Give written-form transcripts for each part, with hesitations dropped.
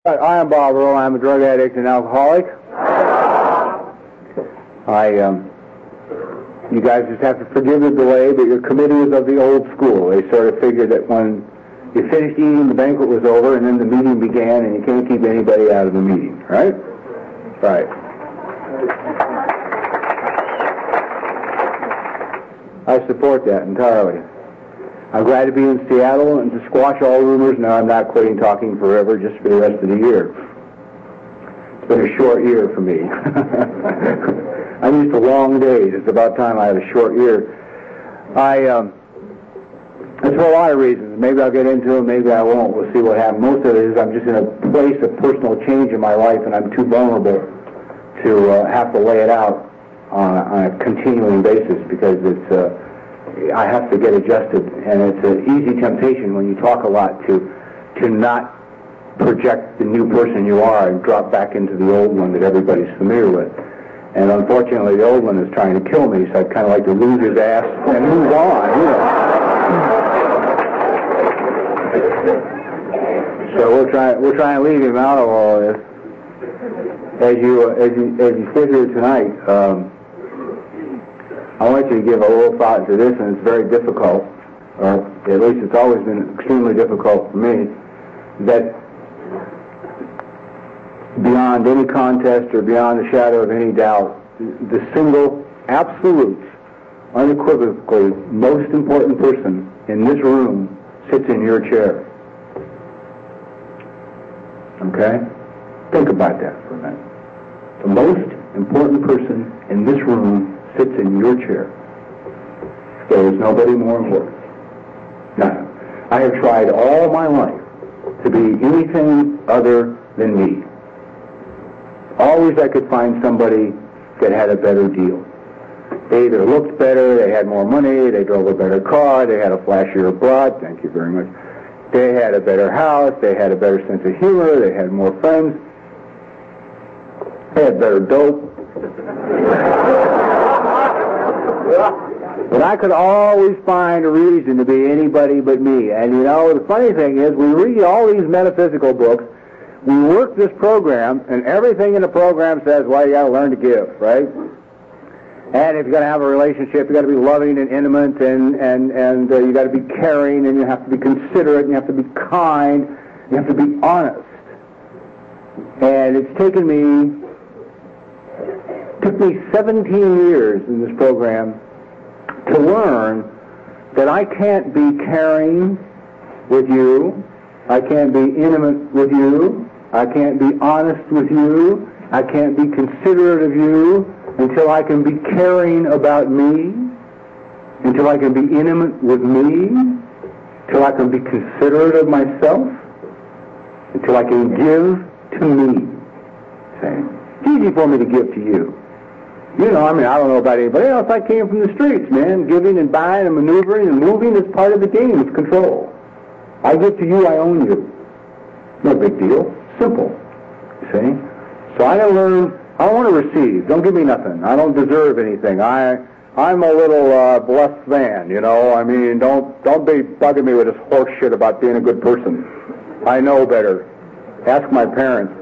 I am Bob Earl. I'm a drug addict and alcoholic. You guys just have to forgive the delay, but your committee is of the old school. They sort of figured that when you finished eating, the banquet was over, and then the meeting began, and you can't keep anybody out of the meeting, right? Right. I support that entirely. I'm glad to be in Seattle and to squash all rumors. Now I'm not quitting talking forever, just for the rest of the year. It's been a short year for me. I'm used to long days. It's about time I had a short year. It's for a lot of reasons. Maybe I'll get into them, maybe I won't. We'll see what happens. Most of it is I'm just in a place of personal change in my life, and I'm too vulnerable to have to lay it out on a continuing basis because I have to get adjusted, and it's an easy temptation when you talk a lot to not project the new person you are and drop back into the old one that everybody's familiar with. And unfortunately, the old one is trying to kill me, so I'd kind of like to lose his ass and move on, you know. So we'll try and leave him out of all of this. As you sit here tonight, I want you to give a little thought to this, and it's very difficult, or at least it's always been extremely difficult for me, that beyond any contest or beyond the shadow of any doubt, the single, absolute, unequivocally most important person in this room sits in your chair. Okay? Think about that for a minute. The most important person in this room sits in your chair. There is nobody more important. None. I have tried all my life to be anything other than me. Always I could find somebody that had a better deal. They either looked better, they had more money, they drove a better car, they had a flashier broad, thank you very much. They had a better house, they had a better sense of humor, they had more friends, they had better dope. But I could always find a reason to be anybody but me. And you know, the funny thing is, we read all these metaphysical books, we work this program, and everything in the program says, well, you got to learn to give, right? And if you're going to have a relationship, you got to be loving and intimate, and you got to be caring, and you have to be considerate, and you have to be kind, you have to be honest. And it took me 17 years in this program to learn that I can't be caring with you, I can't be intimate with you, I can't be honest with you, I can't be considerate of you until I can be caring about me, until I can be intimate with me, until I can be considerate of myself, until I can give to me. See? It's easy for me to give to you. You know, I mean, I don't know about anybody else. I came from the streets, man. Giving and buying and maneuvering and moving is part of the game. It's control. I give to you, I own you. No big deal. Simple. See? So I gotta learn. I don't want to receive. Don't give me nothing. I don't deserve anything. I'm a little blessed man, you know. I mean, don't be bugging me with this horse shit about being a good person. I know better. Ask my parents.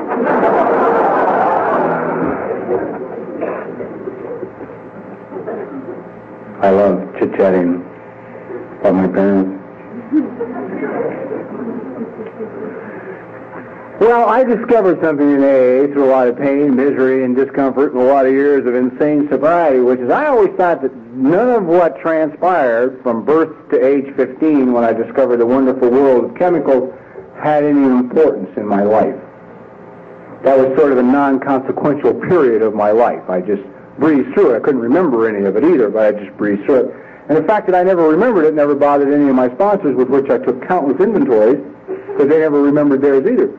I love chit-chatting about my parents. Well, I discovered something in AA through a lot of pain, misery, and discomfort and a lot of years of insane sobriety, which is I always thought that none of what transpired from birth to age 15 when I discovered the wonderful world of chemicals had any importance in my life. That was sort of a non-consequential period of my life. I just breezed through it. I couldn't remember any of it either, but I just breezed through it. And the fact that I never remembered it never bothered any of my sponsors, with which I took countless inventories, because they never remembered theirs either.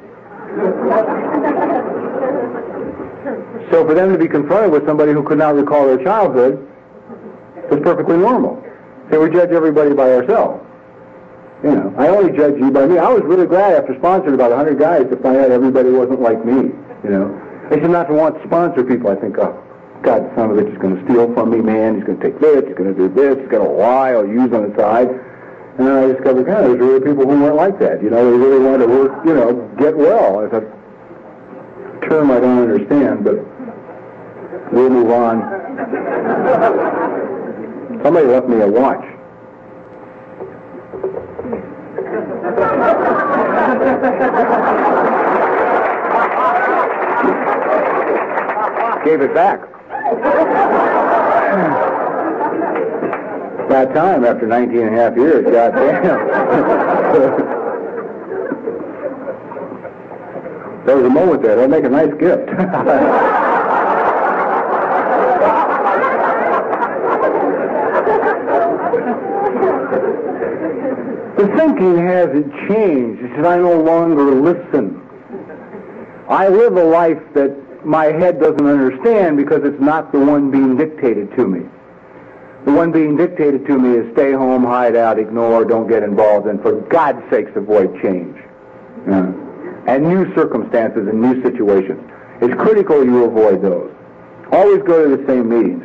So for them to be confronted with somebody who could not recall their childhood was perfectly normal. So we judge everybody by ourselves. You know, I only judge you by me. I was really glad after sponsoring about 100 guys to find out everybody wasn't like me, you know. I used not to want to sponsor people. I think, oh, God, the son of a bitch is going to steal from me, man. He's going to take this, he's going to do this, he's going to lie or use on the side. And then I discovered, there's really people who weren't like that. They really wanted to work, get well. It's a term I don't understand, but we'll move on. Somebody left me a watch. Gave it back. That time after 19 and a half years, goddamn. There was a moment there. That'd make a nice gift. The thinking hasn't changed. It's that I no longer listen. I live a life that my head doesn't understand because it's not the one being dictated to me. The one being dictated to me is stay home, hide out, ignore, don't get involved, and for God's sakes avoid change. And new circumstances and new situations. It's critical you avoid those. Always go to the same meetings.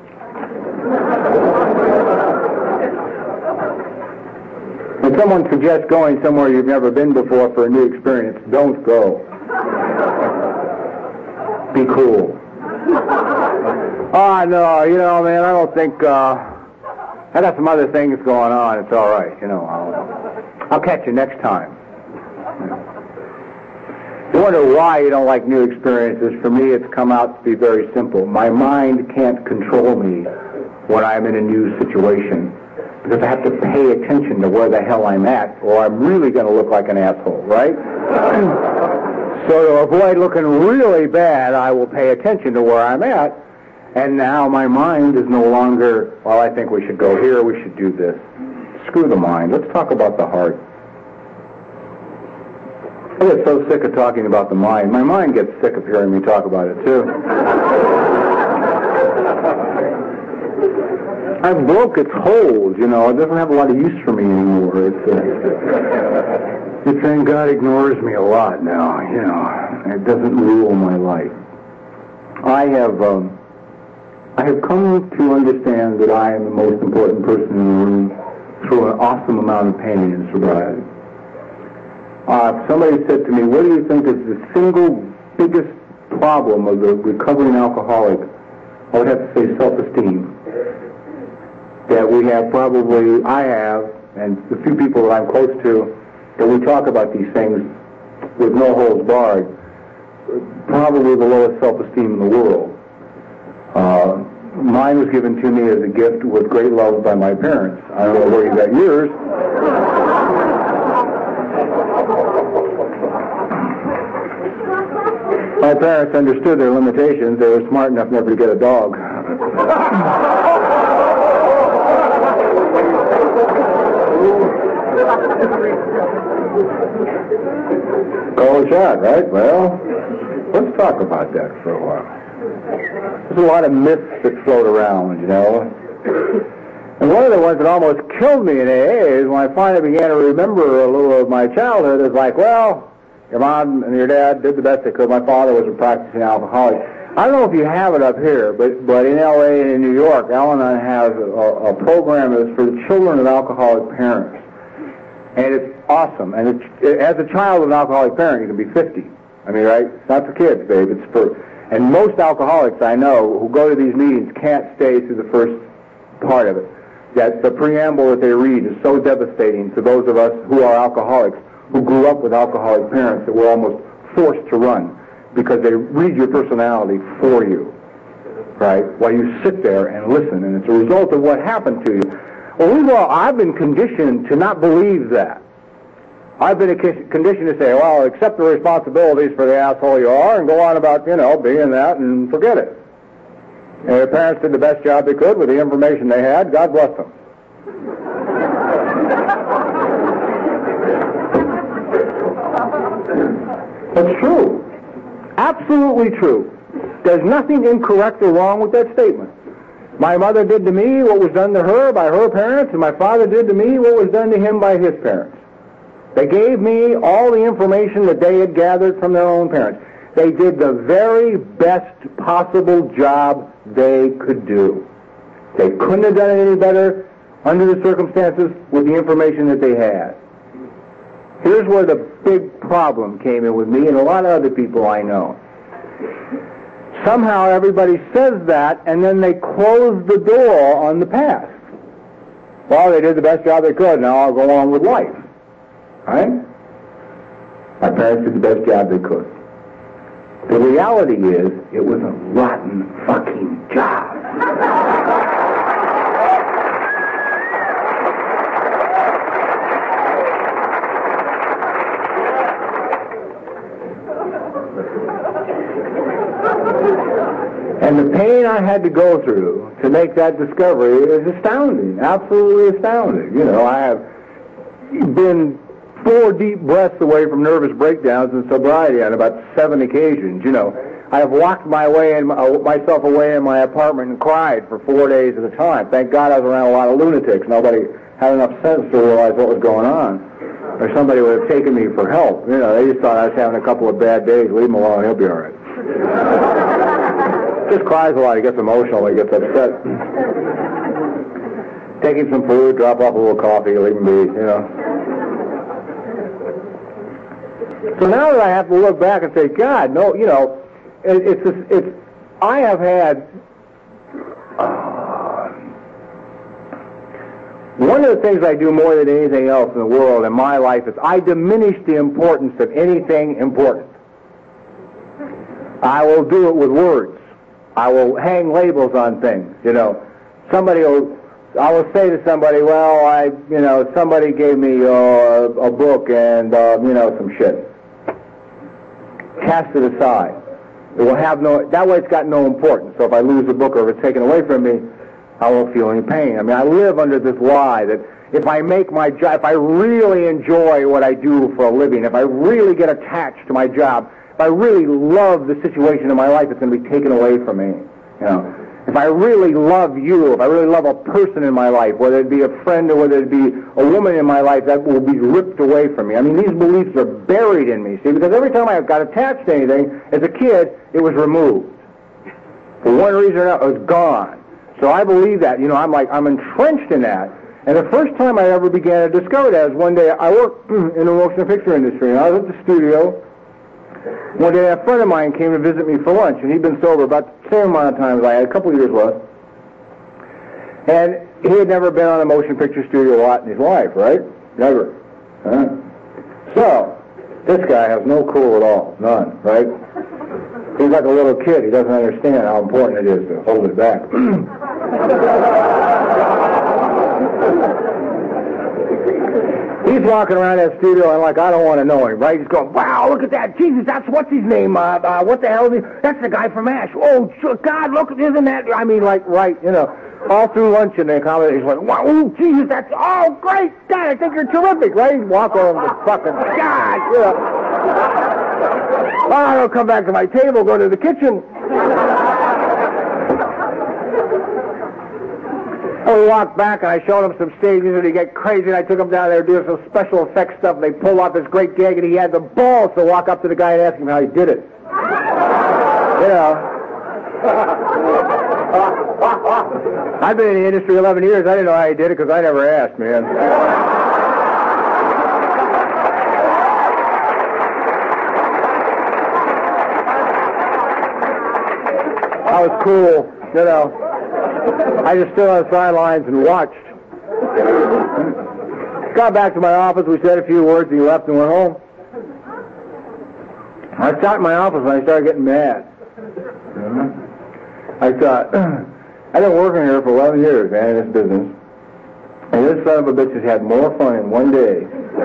When someone suggests going somewhere you've never been before for a new experience, don't go. Be cool. Oh, no, man, I don't think, I got some other things going on. It's all right, I'll catch you next time. You wonder why you don't like new experiences. For me, it's come out to be very simple. My mind can't control me when I'm in a new situation because I have to pay attention to where the hell I'm at or I'm really going to look like an asshole, right? So to avoid looking really bad, I will pay attention to where I'm at. And now my mind is no longer, well, I think we should go here, we should do this. Screw the mind. Let's talk about the heart. I get so sick of talking about the mind. My mind gets sick of hearing me talk about it, too. I've broke its hold, It doesn't have a lot of use for me anymore. It's saying God ignores me a lot now, It doesn't rule my life. I have come to understand that I am the most important person in the room through an awesome amount of pain and sobriety. If somebody said to me, what do you think is the single biggest problem of the recovering alcoholic, I would have to say self-esteem. That we have probably, I have, and the few people that I'm close to, that we talk about these things with no holds barred, probably the lowest self-esteem in the world. Mine was given to me as a gift with great love by my parents. I don't know where you got yours. My parents understood their limitations. They were smart enough never to get a dog. Call a shot, right? Well, let's talk about that for a while. There's a lot of myths that float around, And one of the ones that almost killed me in AA is when I finally began to remember a little of my childhood is like, well, your mom and your dad did the best they could. My father was a practicing alcoholic. I don't know if you have it up here, but in L.A. and in New York, Al-Anon has a program that's for the children of alcoholic parents. And it's awesome. And as a child of an alcoholic parent, you can be 50. I mean, right? It's not for kids, babe. It's for... And most alcoholics I know who go to these meetings can't stay through the first part of it. That the preamble that they read is so devastating to those of us who are alcoholics, who grew up with alcoholic parents, that we're almost forced to run because they read your personality for you, right? While you sit there and listen, and it's a result of what happened to you. Well, I've been conditioned to not believe that. I've been conditioned to say, well, accept the responsibilities for the asshole you are and go on about, being that and forget it. And their parents did the best job they could with the information they had. God bless them. That's true. Absolutely true. There's nothing incorrect or wrong with that statement. My mother did to me what was done to her by her parents, and my father did to me what was done to him by his parents. They gave me all the information that they had gathered from their own parents. They did the very best possible job they could do. They couldn't have done it any better. under the circumstances, with the information that they had. Here's where the big problem came in with me and a lot of other people I know. Somehow everybody says that, and then they close the door on the past. Well, they did the best job they could, now I'll go on with life. Right? My parents did the best job they could. The reality is, it was a rotten fucking job. And the pain I had to go through to make that discovery is astounding, absolutely astounding. You know, I have been 4 deep breaths away from nervous breakdowns and sobriety on about 7 occasions. You know, I have locked myself away in my apartment and cried for 4 days at a time. Thank God I was around a lot of lunatics. Nobody had enough sense to realize what was going on. Or somebody would have taken me for help. You know, they just thought I was having a couple of bad days. Leave him alone, he'll be all right. Just cries a lot, he gets emotional, he gets upset. Take him some food, drop off a little coffee, leave him be, you know. So now that I have to look back and say, God, no, you know, I have had, one of the things I do more than anything else in the world in my life is I diminish the importance of anything important. I will do it with words. I will hang labels on things, you know. I will say to somebody, well, somebody gave me a book and, some shit. Cast it aside. It will have that way it's got no importance. So if I lose the book or if it's taken away from me, I won't feel any pain. I mean, I live under this lie that if I make my job, if I really enjoy what I do for a living, if I really get attached to my job, if I really love the situation in my life, it's going to be taken away from me. You know, if I really love you, if I really love a person in my life, whether it be a friend or whether it be a woman in my life, that will be ripped away from me. I mean, these beliefs are buried in me, see, because every time I got attached to anything, as a kid, it was removed. For one reason or another, it was gone. So I believe that, you know, I'm entrenched in that. And the first time I ever began to discover that was one day I worked in the motion picture industry, and I was at the studio. One day a friend of mine came to visit me for lunch, and he'd been sober about the same amount of time as I had, a couple of years left. And he had never been on a motion picture studio lot in his life, right? Never. So, this guy has no clue at all, none, right? He's like a little kid. He doesn't understand how important it is to hold it back. He's walking around that studio and like, I don't want to know him, right? He's going, wow, look at that. Jesus, that's what's his name? What the hell is he? That's the guy from ASH. Oh, God, look, isn't that? I mean, like, right, you know, all through lunch and the comedy, he's like, wow, oh, Jesus, that's, oh, great, God, I think you're terrific, right? He's walking over the fucking, God, you know. Oh, I'll come back to my table, go to the kitchen. I walked back and I showed him some stages and he get crazy and I took him down there doing some special effects stuff and they pulled off this great gag and he had the balls to walk up to the guy and ask him how he did it. You know. I've been in the industry 11 years. I didn't know how he did it because I never asked, man. I was cool, you know. I just stood on the sidelines and watched. Got back to my office, we said a few words, and he left and went home. I sat in my office and I started getting mad. I thought, I've been working here for 11 years, man, in this business. And this son of a bitch has had more fun in one day.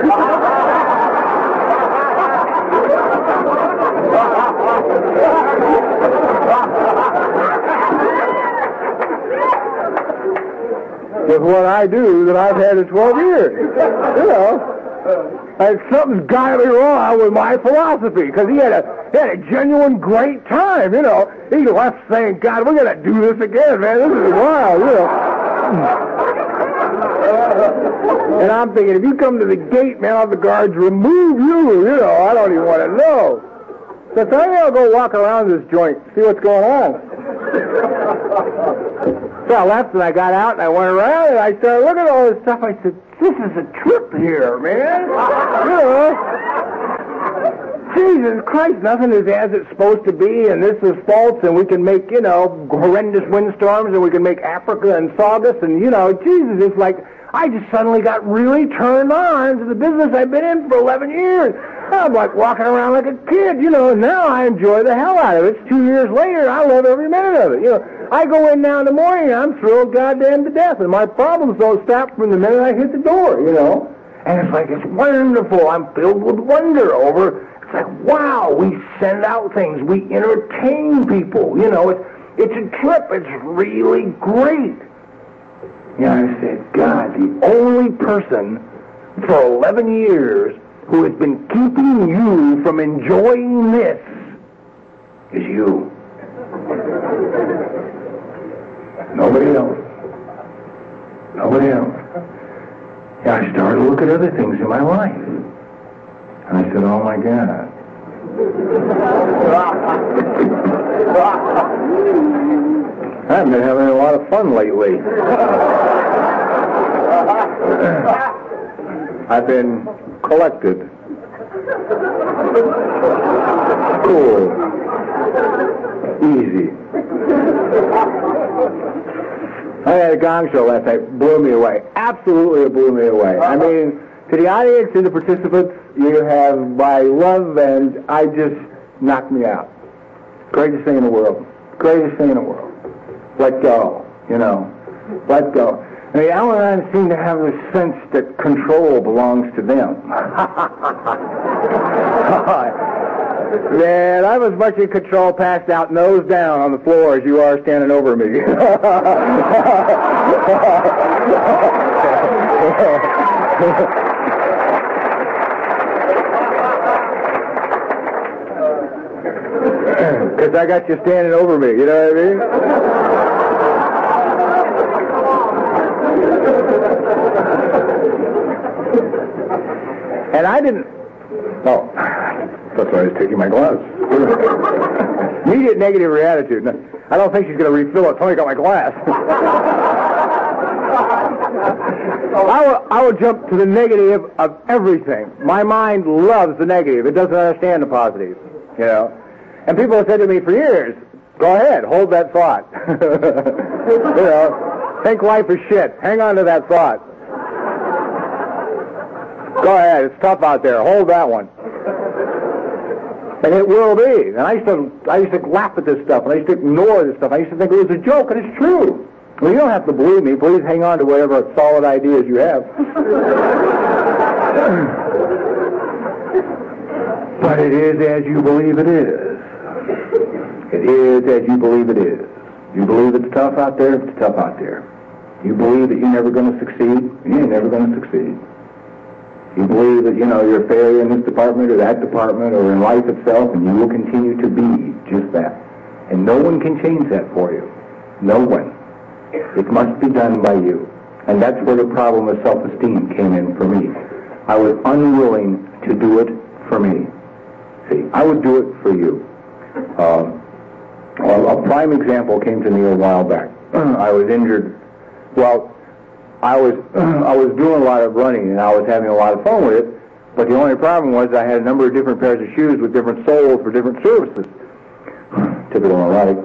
With what I do that I've had in 12 years. You know, and something's got to be wrong with my philosophy, because he had a genuine great time, you know. He left saying, God, we're going to do this again, man. This is wild, you know. And I'm thinking, if you come to the gate, man, I'll have the guards remove you, you know. I don't even want to know. So I think I'll go walk around this joint, see what's going on. So I left and I got out and I went around and I started looking at all this stuff. I said, this is a trip here, man. You know, Jesus Christ, nothing is as it's supposed to be, and this is false, and we can make, horrendous windstorms, and we can make Africa and sawdust, and, Jesus, it's like, I just suddenly got really turned on to the business I've been in for 11 years. I'm like walking around like a kid, now I enjoy the hell out of it. It's 2 years later, I love every minute of it. I go in now in the morning, and I'm thrilled goddamn to death, and my problems don't stop from the minute I hit the door, And it's like, it's wonderful. I'm filled with wonder over, it's like, wow, we send out things, we entertain people, it's a trip, it's really great. I said, God, the only person for 11 years who has been keeping you from enjoying this is you. Nobody else. Nobody else. I started to look at other things in my life. And I said, oh my God. I've been having a lot of fun lately. I've been collected. Cool. Easy. I had a gong show last night. Blew me away. Absolutely, it blew me away. I mean, to the audience, to the participants, you have my love, and I just knocked me out. Greatest thing in the world. Greatest thing in the world. Let go, let go. I mean, Al and I seem to have this sense that control belongs to them. Man, I'm as much in control passed out nose down on the floor as you are standing over me. Because I got you standing over me, you know what I mean? And I didn't... Oh, that's why I was taking my glass. Immediate negative reattitude. I don't think she's going to refill it. Tony got my glass. I will jump to the negative of everything. My mind loves the negative. It doesn't understand the positive, And people have said to me for years, go ahead, hold that thought. Think life is shit. Hang on to that thought. Go ahead, it's tough out there. Hold that one. And it will be. And I used to laugh at this stuff, and I used to ignore this stuff. I used to think it was a joke, and it's true. Well, you don't have to believe me. Please hang on to whatever solid ideas you have. But it is as you believe it is. It is as you believe it is. You believe it's tough out there, it's tough out there. You believe that you're never going to succeed, you ain't never going to succeed. You believe that, you're a failure in this department or that department or in life itself, and you will continue to be just that. And no one can change that for you. No one. It must be done by you. And that's where the problem of self-esteem came in for me. I was unwilling to do it for me. See, I would do it for you. A prime example came to me a while back. I was injured. Well, I was doing a lot of running, and I was having a lot of fun with it, but the only problem was I had a number of different pairs of shoes with different soles for different surfaces. Typical neurotic.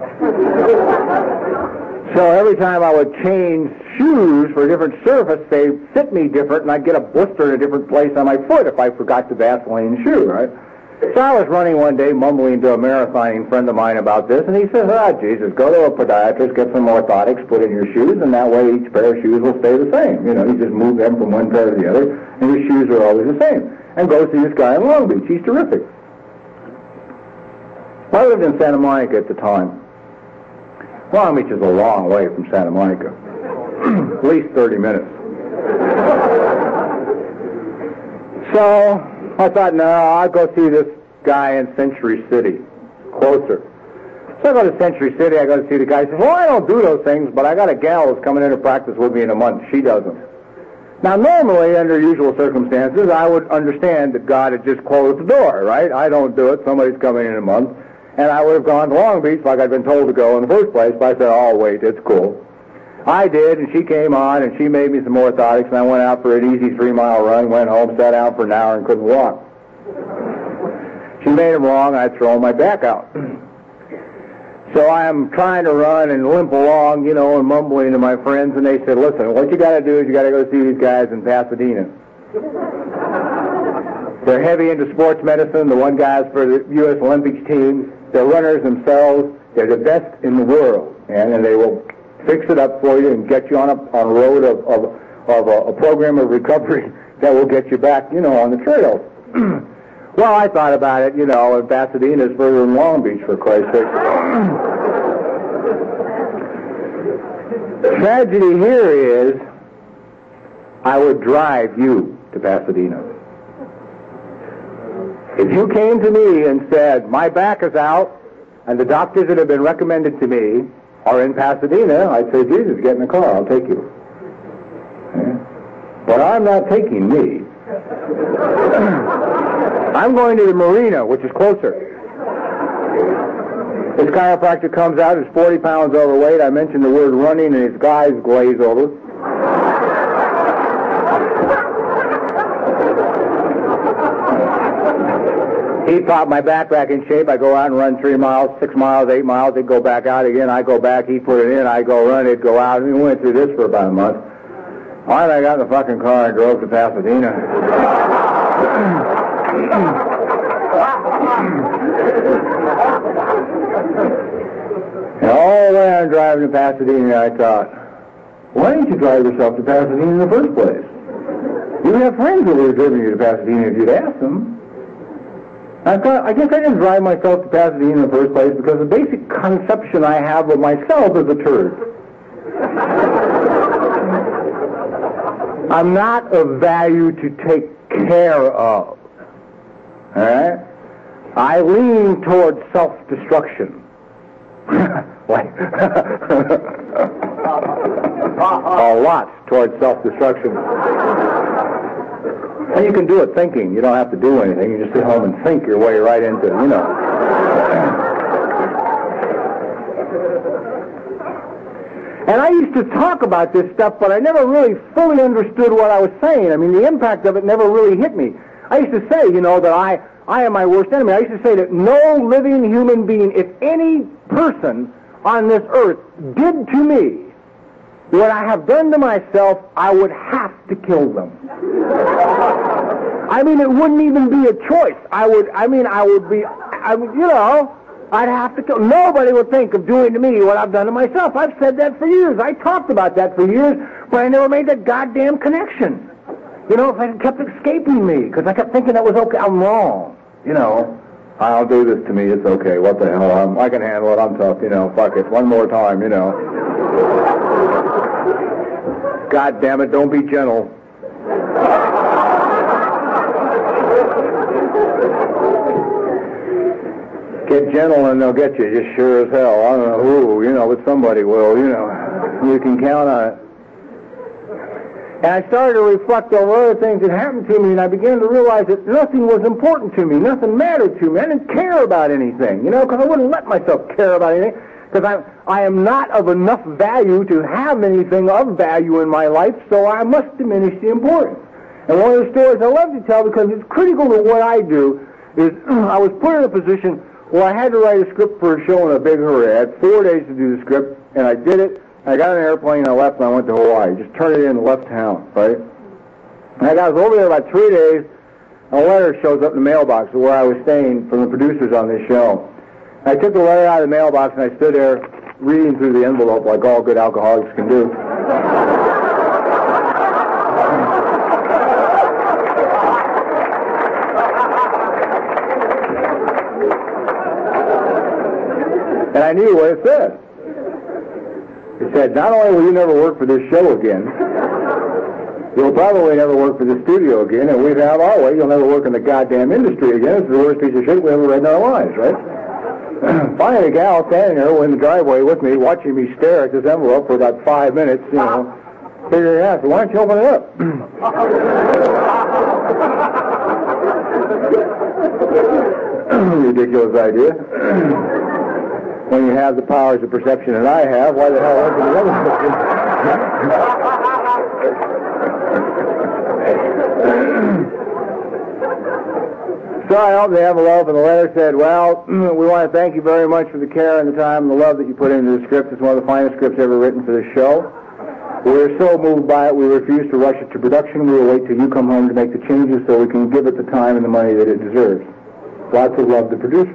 So every time I would change shoes for a different surface, they fit me different, and I'd get a blister in a different place on my foot if I forgot the Vaseline shoe, right? So I was running one day, mumbling to a marathoning friend of mine about this, and he says, Jesus, go to a podiatrist, get some orthotics, put in your shoes, and that way each pair of shoes will stay the same. You just move them from one pair to the other, and your shoes are always the same. And go see this guy in Long Beach. He's terrific. I lived in Santa Monica at the time. Long Beach is a long way from Santa Monica. At least 30 minutes. So I thought, no, I'll go see this guy in Century City, closer. So I go to Century City, I go to see the guy. He says, well, I don't do those things, but I got a gal who's coming in to practice with me in a month. She doesn't. Now, normally, under usual circumstances, I would understand that God had just closed the door, right? I don't do it. Somebody's coming in a month. And I would have gone to Long Beach like I'd been told to go in the first place, but I said, oh, wait, it's cool. I did, and she came on, and she made me some orthotics, and I went out for an easy 3-mile run, went home, sat down for an hour, and couldn't walk. She made them wrong, I'd throw my back out. So I'm trying to run and limp along, you know, and mumbling to my friends, and they said, listen, what you got to do is you got to go see these guys in Pasadena. They're heavy into sports medicine. The one guy's for the U.S. Olympics team. They're runners themselves. They're the best in the world, and they will fix it up for you and get you on a road of a program of recovery that will get you back, you know, on the trails. Well, I thought about it, you know, and Pasadena's further than Long Beach, for Christ's sake. Tragedy here is I would drive you to Pasadena. If you came to me and said, my back is out, and the doctors that have been recommended to me are in Pasadena, I'd say, Jesus, get in the car, I'll take you. But I'm not taking me. I'm going to the marina, which is closer. This chiropractor comes out, is 40 pounds overweight. I mentioned the word running, and his eyes glaze over. He popped my back in shape. I go out and run 3 miles, 6 miles, 8 miles. He'd go back out again. I go back. He put it in. I go run. He'd go out. And we went through this for about a month. Finally, I got in the fucking car and drove to Pasadena. And all the way I'm driving to Pasadena, I thought, why didn't you drive yourself to Pasadena in the first place? You have friends who would have driven you to Pasadena if you'd asked them. I thought, I guess I didn't drive myself to Pasadena in the first place because the basic conception I have of myself is a turd. I'm not of value to take care of. All right? I lean towards self-destruction. A lot towards self-destruction. And you can do it thinking. You don't have to do anything. You just sit home and think your way right into, you know. And I used to talk about this stuff, but I never really fully understood what I was saying. I mean, the impact of it never really hit me. I used to say, you know, that I am my worst enemy. I used to say that no living human being, if any person on this earth did to me what I have done to myself, I would have to kill them. I mean, it wouldn't even be a choice. I'd have to kill. Nobody would think of doing to me what I've done to myself. I've said that for years. I talked about that for years, but I never made that goddamn connection. You know, it kept escaping me, because I kept thinking that was okay. I'm wrong. You know, I'll do this to me. It's okay. What the hell? I can handle it. I'm tough. You know, fuck it. One more time, you know. God damn it, don't be gentle. Get gentle and they'll get you, just sure as hell. I don't know who, you know, but somebody will, you know. You can count on it. And I started to reflect over other things that happened to me, and I began to realize that nothing was important to me. Nothing mattered to me. I didn't care about anything, you know, because I wouldn't let myself care about anything, because I am not of enough value to have anything of value in my life, so I must diminish the importance. And one of the stories I love to tell, because it's critical to what I do, is I was put in a position where I had to write a script for a show in a big hurry. I had 4 days to do the script, and I did it. I got on an airplane, I left, and I went to Hawaii. Just turned it in and left town, right? And I was over there about 3 days, and a letter shows up in the mailbox where I was staying from the producers on this show. I took the letter out of the mailbox, and I stood there reading through the envelope like all good alcoholics can do. And I knew what it said. It said, not only will you never work for this show again, you'll probably never work for this studio again, and we'd have our way, you'll never work in the goddamn industry again. It's the worst piece of shit we ever read in our lives, right? Finally, a gal standing there in the driveway with me, watching me stare at this envelope for about 5 minutes, you know, figuring out, so why don't you open it up? Ridiculous idea. When you have the powers of perception that I have, why the hell open the other picture? So I opened the envelope, and the letter said, well, we want to thank you very much for the care and the time and the love that you put into the script. It's one of the finest scripts ever written for this show. We were so moved by it, we refuse to rush it to production. We will wait till you come home to make the changes so we can give it the time and the money that it deserves. Lots of love, the producer.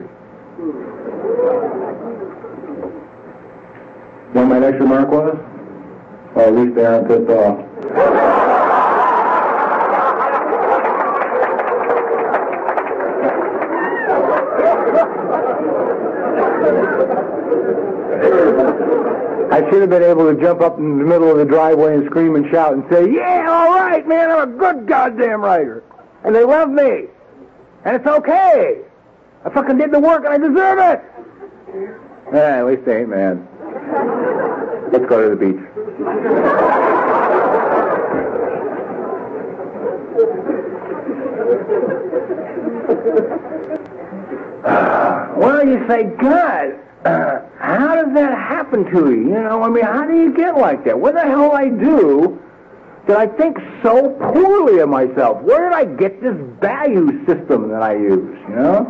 You know what my next remark was? Well, at least they aren't pissed off. I should have been able to jump up in the middle of the driveway and scream and shout and say, yeah, all right, man, I'm a good goddamn writer. And they love me. And it's okay. I fucking did the work and I deserve it. At least they ain't mad. Let's go to the beach. Well, you say, God, how does that happen to you? You know, I mean, how do you get like that? What the hell I do that I think so poorly of myself? Where did I get this value system that I use, you know?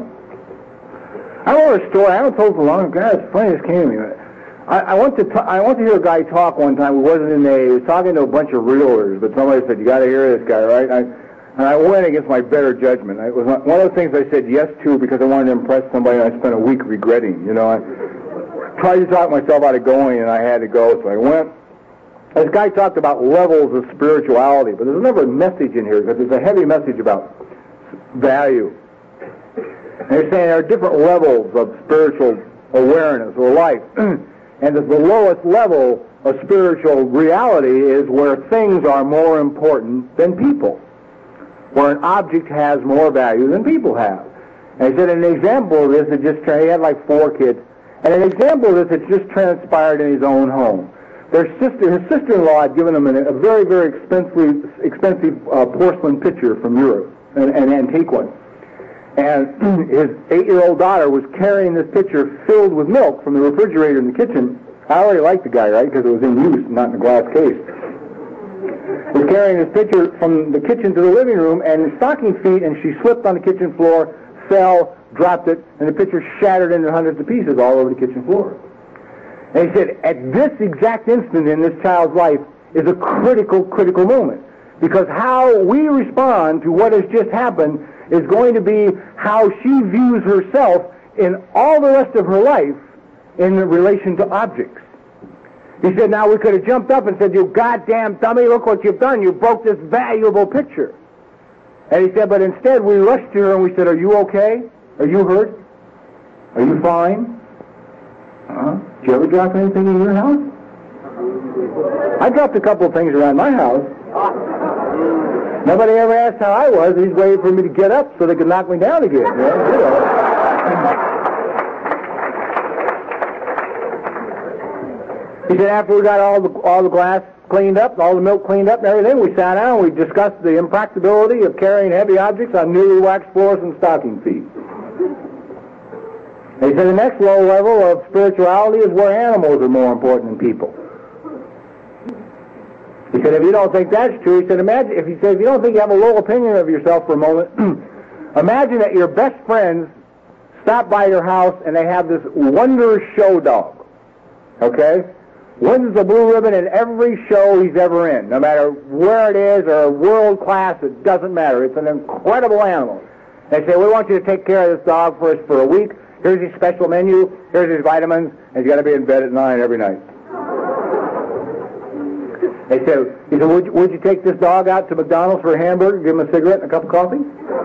I wrote a story. I haven't told it for long. God, it's funny this came to me. I went to hear a guy talk one time who wasn't in he was talking to a bunch of realtors, but somebody said, you got to hear this guy, right? And I went against my better judgment. It was one of the things I said yes to because I wanted to impress somebody, and I spent a week regretting. You know, I tried to talk myself out of going, and I had to go, so I went. This guy talked about levels of spirituality, but there's never a message in here because there's a heavy message about value. And they're saying there are different levels of spiritual awareness or life, and the lowest level of spiritual reality is where things are more important than people, where an object has more value than people have. And he said an example of this, he had like 4 kids, and an example of this had just transpired in his own home. His sister-in-law had given him a very, very expensive porcelain pitcher from Europe, an antique one. And his 8-year-old daughter was carrying this pitcher filled with milk from the refrigerator in the kitchen. I already liked the guy, right, because it was in use, not in a glass case. Was carrying this pitcher from the kitchen to the living room, and in stocking feet, and she slipped on the kitchen floor, fell, dropped it, and the pitcher shattered into hundreds of pieces all over the kitchen floor. And he said, at this exact instant in this child's life is a critical moment. Because how we respond to what has just happened is going to be how she views herself in all the rest of her life in relation to objects. He said, now we could have jumped up and said, you goddamn dummy, look what you've done. You broke this valuable picture. And he said, but instead we rushed to her and we said, are you okay? Are you hurt? Are you fine? Did you ever drop anything in your house? I dropped a couple of things around my house. Nobody ever asked how I was. He's waiting for me to get up so they could knock me down again. You know? He said after we got all the glass cleaned up, all the milk cleaned up and everything, we sat down and we discussed the impracticability of carrying heavy objects on newly waxed floors and stocking feet. He said the next low level of spirituality is where animals are more important than people. He said, if you don't think that's true, he said, if you don't think you have a low opinion of yourself for a moment, imagine that your best friends stop by your house and they have this wonder show dog. Okay? Wins the blue ribbon in every show he's ever in. No matter where it is or world class, it doesn't matter. It's an incredible animal. They say, we want you to take care of this dog for us for a week. Here's his special menu. Here's his vitamins. And he's got to be in bed at 9 every night. He said, would you take this dog out to McDonald's for a hamburger, give him a cigarette and a cup of coffee?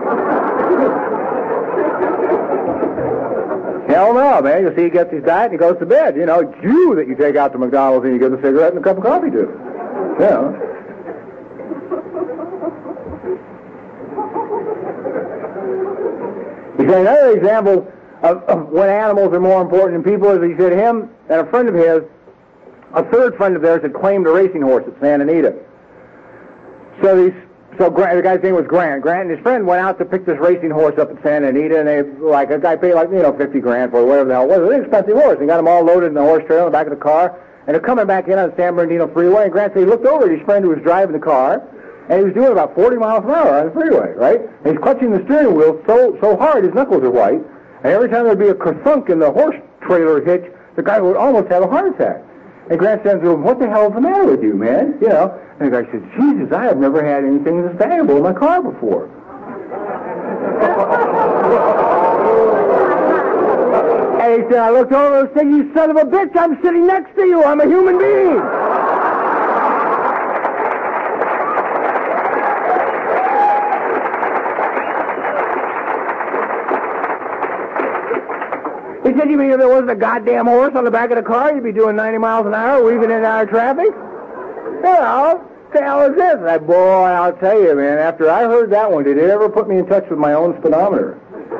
Hell no, man. You see, he gets his diet and he goes to bed. You know, it's you that you take out to McDonald's and you give a cigarette and a cup of coffee to. You know. He said another example of when animals are more important than people is he said him and a friend of his, a third friend of theirs had claimed a racing horse at Santa Anita. So these So the guy's name was Grant. Grant and his friend went out to pick this racing horse up at Santa Anita, and a guy paid $50,000 for it, whatever the hell it was. It was an expensive horse. He got them all loaded in the horse trailer in the back of the car, and they're coming back in on the San Bernardino freeway, and Grant said he looked over at his friend who was driving the car, and he was doing about 40 miles an hour on the freeway, right? And he's clutching the steering wheel so hard his knuckles are white, and every time there'd be a kerthunk in the horse trailer hitch, the guy would almost have a heart attack. And Grant said to him, "What the hell's the matter with you, man?" And the guy said, "Jesus, I have never had anything this valuable in my car before." And he said, "I looked over and said, you son of a bitch, I'm sitting next to you. I'm a human being." He said, "You mean if there wasn't a goddamn horse on the back of the car, you'd be doing 90 miles an hour, weaving in and out of traffic?" What the hell is this? And boy, I'll tell you, man, after I heard that one, did it ever put me in touch with my own speedometer?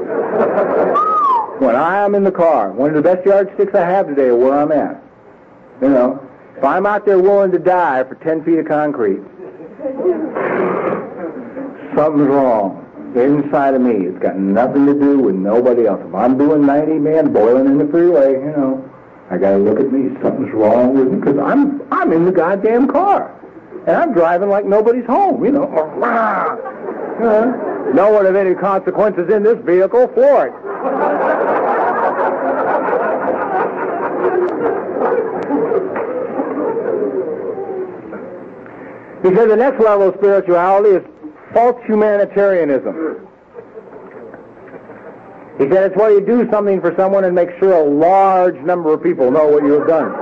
When I am in the car, one of the best yardsticks I have today are where I'm at. If I'm out there willing to die for 10 feet of concrete, something's wrong. Inside of me. It's got nothing to do with nobody else. If I'm doing 90, man, boiling in the freeway, I gotta look at me. Something's wrong with me because I'm in the goddamn car. And I'm driving like nobody's home, No one of any consequences in this vehicle, floor it. He said the next level of spirituality is false humanitarianism. He said it's where you do something for someone and make sure a large number of people know what you have done.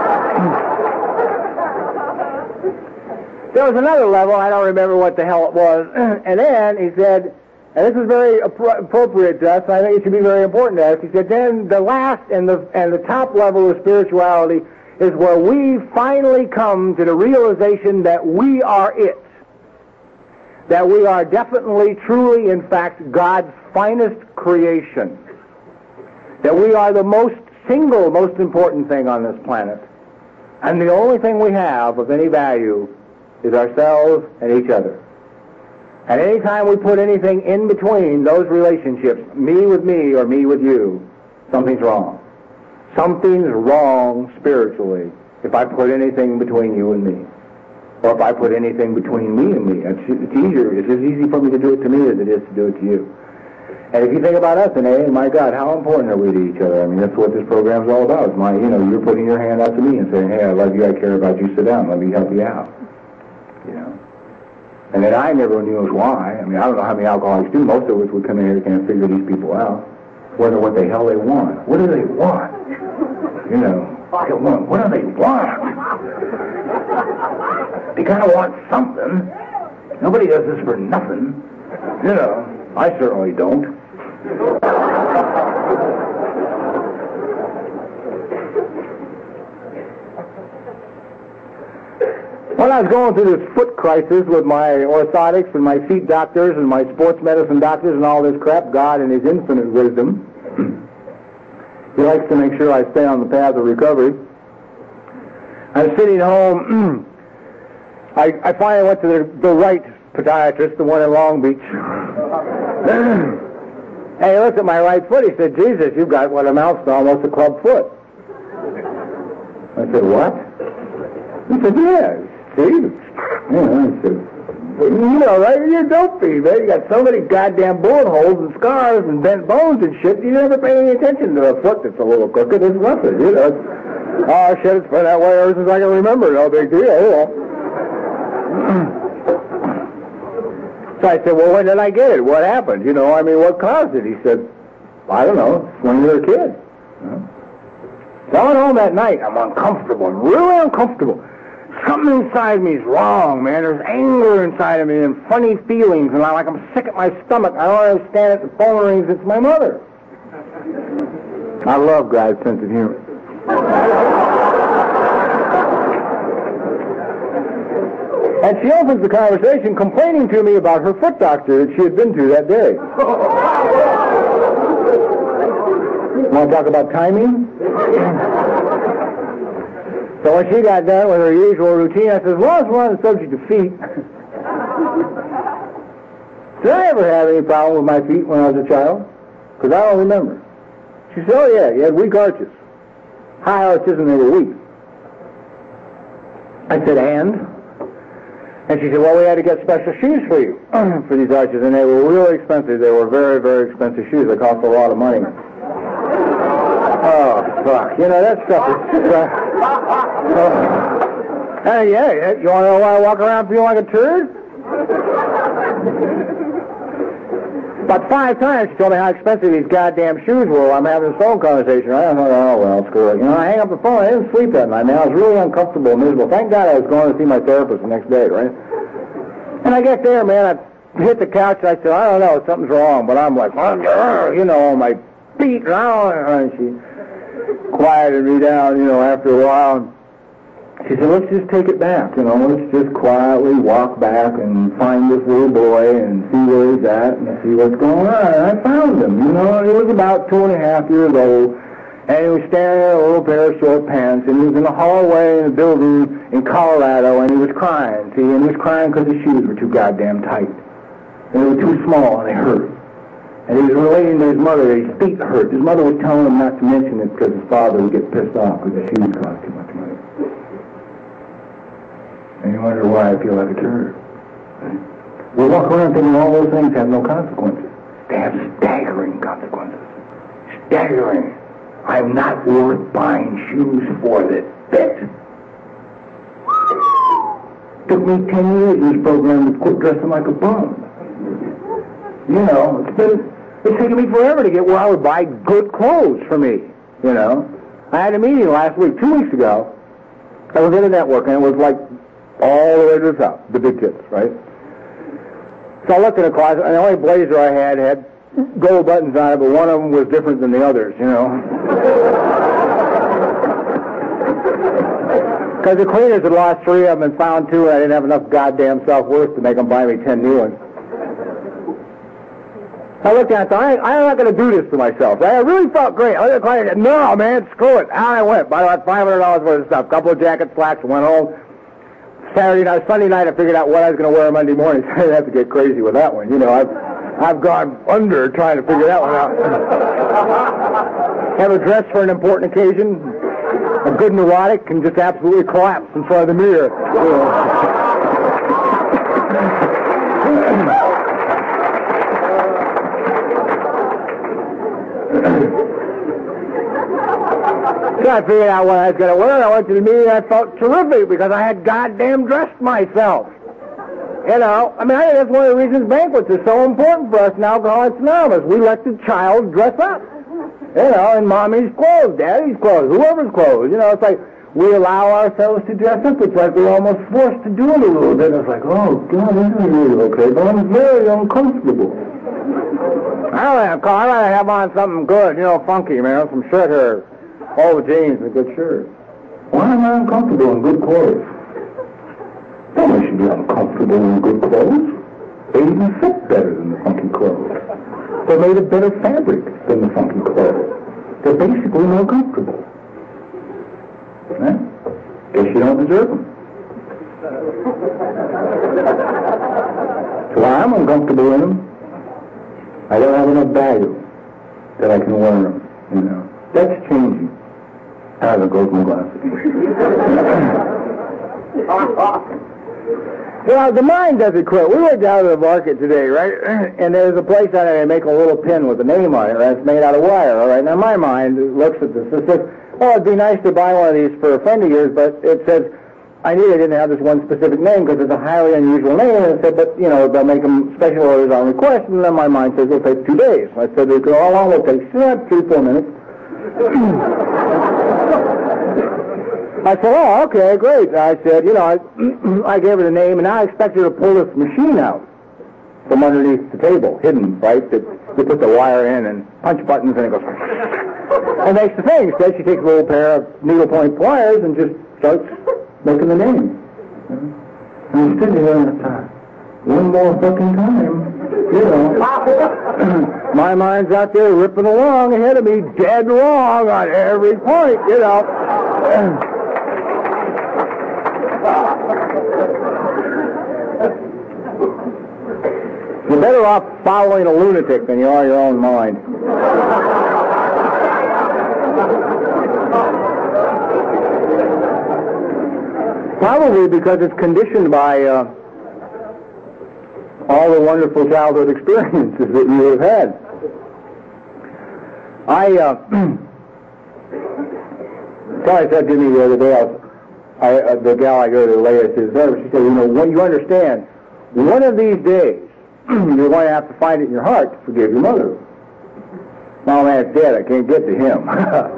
There was another level, I don't remember what the hell it was, and then he said, and this is very appropriate to us, and I think it should be very important to us, he said, then the last and the top level of spirituality is where we finally come to the realization that we are it. That we are definitely, truly, in fact, God's finest creation. That we are the most important thing on this planet. And the only thing we have of any value is ourselves and each other. And any time we put anything in between those relationships, me with me or me with you, something's wrong. Something's wrong spiritually if I put anything between you and me. Or if I put anything between me and me. It's easier. It's as easy for me to do it to me as it is to do it to you. And if you think about us, my God, how important are we to each other? I mean, that's what this program's all about. You're putting your hand out to me and saying, "Hey, I love you, I care about you, sit down, let me help you out." And then I never knew why. I mean, I don't know how many alcoholics do. Most of us would come in here and can't figure these people out. Wonder what the hell they want. What do they want? What do they want? They kind of want something. Nobody does this for nothing. I certainly don't. When I was going through this foot crisis with my orthotics and my feet doctors and my sports medicine doctors and all this crap, God in His infinite wisdom, He likes to make sure I stay on the path of recovery. I was sitting home. I finally went to the right podiatrist, the one in Long Beach. And he looked at my right foot. He said, "Jesus, you've got what amounts to almost a club foot." I said, "What?" He said, "Yeah. See?" I said, right? You don't be, man. You got so many goddamn bullet holes and scars and bent bones and shit. You never pay any attention to a foot that's a little crooked. It's nothing, Oh, shit, it's been that way ever since I can remember. No big deal, So I said, "Well, when did I get it? What happened? What caused it?" He said, "I don't know. When you were a kid." So I went home that night. I'm uncomfortable, really uncomfortable. Something inside me is wrong, man. There's anger inside of me and funny feelings, and I'm sick at my stomach. I don't understand it. The phone rings. It's my mother. I love God's sense of humor. And she opens the conversation complaining to me about her foot doctor that she had been to that day. Want to talk about timing? So when she got done with her usual routine, I said, "As long as we're on the subject of feet, Did I ever have any problem with my feet when I was a child? Because I don't remember. She said, oh yeah, you had weak arches. High arches and they were weak. I said, and? And she said, well, we had to get special shoes for you, for these arches, and they were really expensive. They were very, very expensive shoes. They cost a lot of money. Oh, fuck. You know, that stuff is... yeah, you want to know why I walk around feeling like a turd? About 5 times she told me how expensive these goddamn shoes were while I'm having this phone conversation. I thought, oh, well, screw it. You know, I hang up the phone. I didn't sleep that night, man. I was really uncomfortable and miserable. Thank God I was going to see my therapist the next day, right? And I get there, man. I hit the couch. And I said, I don't know. Something's wrong. But I'm like, you know, my feet. And she quieted me down, you know, after a while. She said, let's just take it back, you know, let's just quietly walk back and find this little boy and see where he's at and see what's going on. And I found him, you know, he was about 2.5 years old, and he was standing in a little pair of short pants, and he was in the hallway in a building in Colorado, and he was crying, see, and he was crying because his shoes were too goddamn tight. And they were too small, and they hurt. And he was relating to his mother that his feet hurt. His mother was telling him not to mention it because his father would get pissed off because his shoes cost too much money. And you wonder why I feel like a turd. We walk around thinking all those things have no consequences. They have staggering consequences. Staggering. I'm not worth buying shoes for that fit. Took me 10 years in this program to quit dressing like a bum. You know, it's taken me forever to get where I would buy good clothes for me, you know. I had a meeting last week, 2 weeks ago. I was in a network, and it was like all the way to the top, the big kids, right? So I looked in the closet, and the only blazer I had gold buttons on it, but one of them was different than the others, you know. Because the cleaners had lost 3 of them and found 2, and I didn't have enough goddamn self-worth to make them buy me 10 new ones. I looked at it and thought, I'm not going to do this to myself. Right? I really felt great. I looked at the closet and said, no, man, screw it. Out I went. Bought about $500 worth of stuff. A couple of jackets, slacks, went home. Sunday night, I figured out what I was going to wear Monday morning. I didn't have to get crazy with that one. You know, I've gone under trying to figure that one out. Have a dress for an important occasion. A good neurotic can just absolutely collapse in front of the mirror. You know. So I figured out what I was going to wear. I went to the meeting and I felt terrific because I had goddamn dressed myself. You know, I mean, I think that's one of the reasons banquets are so important for us in Alcoholics Anonymous. We let the child dress up. You know, in mommy's clothes, daddy's clothes, whoever's clothes. You know, it's like we allow ourselves to dress up. It's like we're almost forced to do it a little bit. It's like, oh, God, this is really okay, but I'm very uncomfortable. I'd rather have on something good, you know, funky, man, some shirt hair. All the jeans and a good shirt. Why am I uncomfortable in good clothes? Nobody should be uncomfortable in good clothes. They even fit better than the funky clothes. They're made of better fabric than the funky clothes. They're basically more comfortable. Guess you don't deserve them. So I'm uncomfortable in them. I don't have enough value that I can wear them, you know. That's changing. I have to go with my glasses. You know, the mind doesn't quit. We went down to the market today, right? And there's a place out there they make a little pin with a name on it, right? It's made out of wire, all right? Now, my mind looks at this and says, oh, it'd be nice to buy one of these for a friend of yours, but it says, I knew they didn't have this one specific name because it's a highly unusual name, and it said, but, you know, they'll make them special orders on request, and then my mind says, it'll take 2 days. I said, how long will it take? She said, 3-4 minutes. I said, oh, okay, great. I said, you know, I gave her the name, and now I expect her to pull this machine out from underneath the table, hidden, right? That you put the wire in and punch buttons, and it goes, and makes the thing. Instead, she takes a little pair of needlepoint pliers and just starts making the name. And I'm sitting there and it's one more fucking time. You know, my mind's out there ripping along ahead of me, dead wrong on every point, you know. You're better off following a lunatic than you are your own mind. Probably because it's conditioned by all the wonderful childhood experiences that you have had. Somebody said to me the other day, the gal I go to lay at his service, she said, when you understand, one of these days, you're going to have to find it in your heart to forgive your mother. My man's dead, I can't get to him.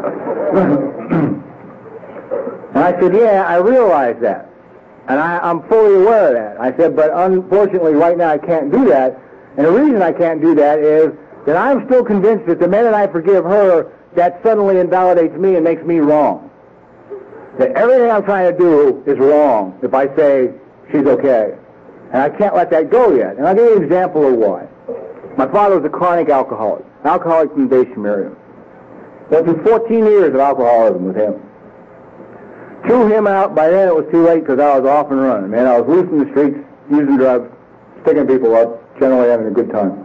And I said, yeah, I realize that. And I'm fully aware of that. I said, but unfortunately right now I can't do that. And the reason I can't do that is that I'm still convinced that the minute I forgive her, that suddenly invalidates me and makes me wrong. That everything I'm trying to do is wrong if I say she's okay. And I can't let that go yet. And I'll give you an example of why. My father was a chronic alcoholic from the Bay Sumerian. Went through 14 years of alcoholism with him. Threw him out. By then it was too late because I was off and running. Man, I was loose in the streets, using drugs, sticking people up, generally having a good time.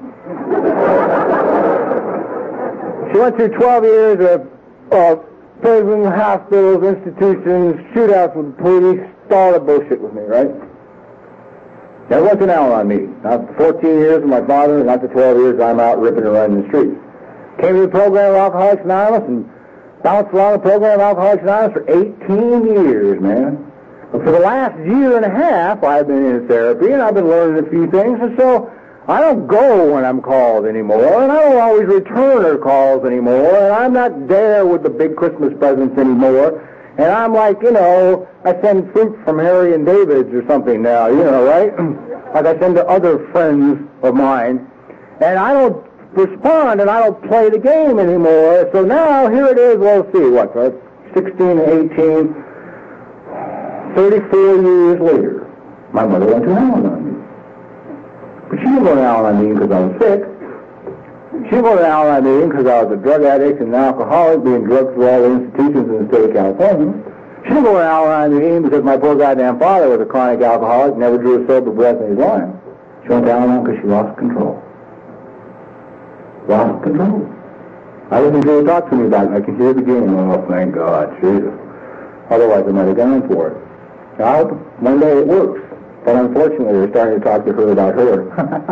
She went through 12 years of prisons, hospitals, institutions, shootouts with the police, all that bullshit with me, right? That wasn't an hour on me. Not the 14 years of my father, and not the 12 years I'm out ripping and running the streets. Came to the program of Alcoholics Anonymous and bounced along the program of Alcoholics Anonymous for 18 years, man. But for the last year and a half, I've been in therapy, and I've been learning a few things, and so I don't go when I'm called anymore, and I don't always return her calls anymore, and I'm not there with the big Christmas presents anymore, and I'm like, I send fruit from Harry and David's or something now, right? Like I send to other friends of mine, and I don't respond, and I don't play the game anymore. So now, here it is, well, let's see, 16 and 18, 34 years later, my mother went to Al-Anon meeting. But she didn't go to Al-Anon meeting because I was sick. She didn't go to Al-Anon meeting because I was a drug addict and an alcoholic being drugged through all the institutions in the state of California. She didn't go to Al-Anon meeting because my poor goddamn father was a chronic alcoholic, never drew a sober breath in his life. She went to Al-Anon because she lost control. Lost control. I didn't hear her talk to me about it. I can hear the game. Oh, thank God, Jesus. Otherwise, I might have gone for it. I hope one day it works. But unfortunately, they're starting to talk to her about her.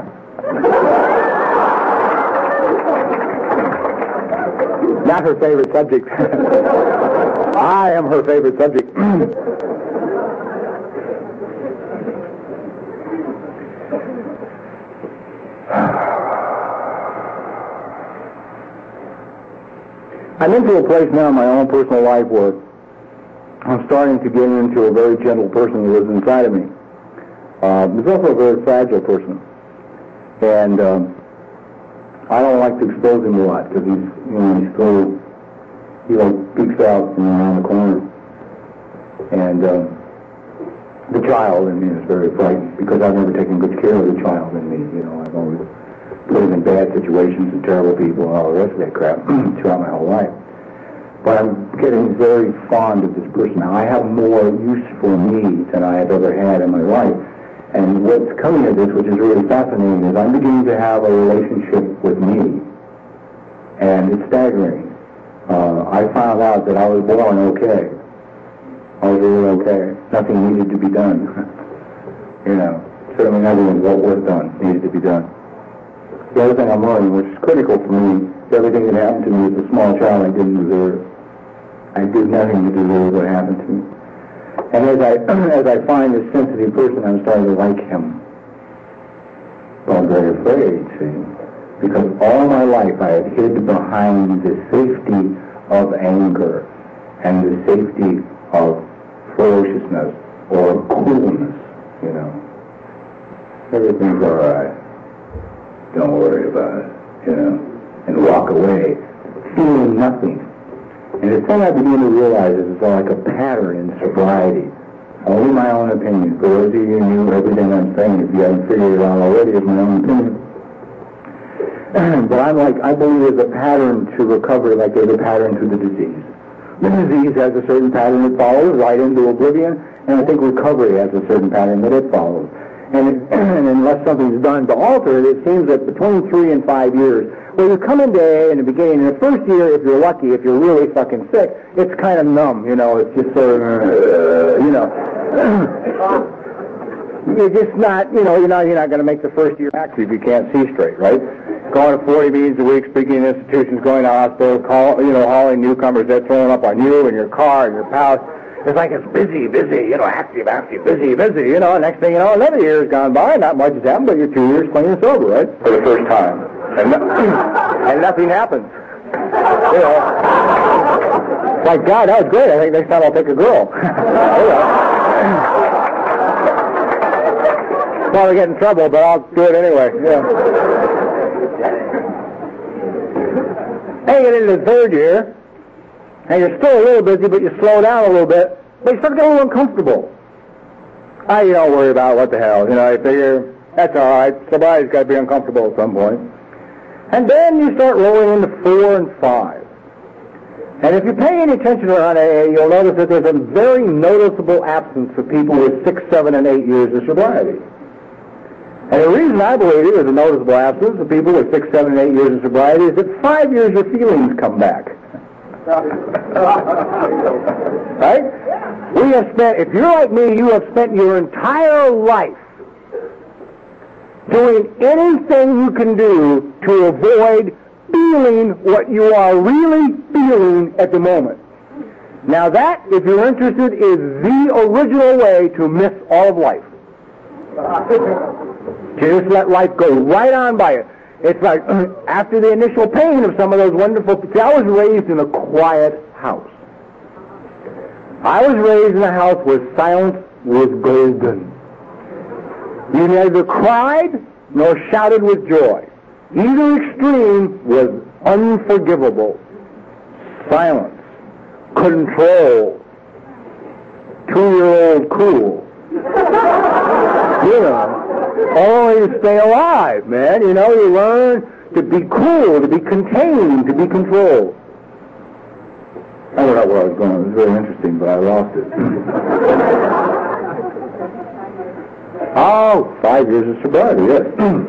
Not her favorite subject. I am her favorite subject. I'm into a place now in my own personal life where I'm starting to get into a very gentle person who lives inside of me. He's also a very fragile person. And I don't like to expose him a lot because he's still, peeks out from around the corner. And the child in me is very frightened because I've never taken good care of the child in me. I've always put him in bad situations with terrible people and all the rest of that crap throughout my whole life. But I'm getting very fond of this person now. I have more use for me than I have ever had in my life. And what's coming of this, which is really fascinating, is I'm beginning to have a relationship with me. And it's staggering. I found out that I was born okay. I was really okay. Nothing needed to be done. Certainly nothing what was done needed to be done. The other thing I'm learning, which is critical for me, everything that happened to me as a small child I didn't deserve. I did nothing to deserve what happened to me. And as I find this sensitive person, I'm starting to like him. But I'm very afraid, see, because all my life I have hid behind the safety of anger and the safety of ferociousness or coolness, Everything's all right. Don't worry about it, and walk away, feeling nothing. And the thing I begin to realize is it's like a pattern in sobriety. Only my own opinion. For those of you who knew everything I'm saying, if you haven't figured it out already, it's my own opinion. But I believe there's a pattern to recovery like there's a pattern to the disease. The disease has a certain pattern it follows right into oblivion, and I think recovery has a certain pattern that it follows. and unless something's done to alter it, it seems that between 3 and 5 years, well, you come into AA in the beginning, in the first year, if you're lucky, if you're really fucking sick, it's kind of numb, it's just sort of, you're just not, you're not going to make the first year active if you can't see straight, right? Going to 40 meetings a week, speaking in institutions, going to hospitals, hauling newcomers, they're throwing up on you and your car and your pals. It's like it's busy, active, busy, next thing you know, another year has gone by, not much has happened, but you're 2 years clean and sober, right? For the first time. And nothing happens. Like, God, that was great. I think next time I'll take a girl. Probably get in trouble, but I'll do it anyway. Then you get into the third year, and you're still a little busy, but you slow down a little bit, but you start getting a little uncomfortable. You don't worry about what the hell. I figure, that's all right. Somebody's got to be uncomfortable at some point. And then you start rolling into 4 and 5. And if you pay any attention around AA, you'll notice that there's a very noticeable absence of people with 6, 7, and 8 years of sobriety. And the reason I believe there's a noticeable absence of people with 6, 7, and 8 years of sobriety is that 5 years your feelings come back. Right? We have spent, if you're like me, you have spent your entire life doing anything you can do to avoid feeling what you are really feeling at the moment. Now that, if you're interested, is the original way to miss all of life. To just let life go right on by it. It's like, after the initial pain of some of those wonderful... See, I was raised in a quiet house. I was raised in a house where silence was golden. You neither cried nor shouted with joy. Either extreme was unforgivable. Silence. Control. 2-year-old cool. Only to stay alive, man. You learn to be cool, to be contained, to be controlled. I don't know where I was going. It was very interesting, but I lost it. 5 years of sobriety, yes.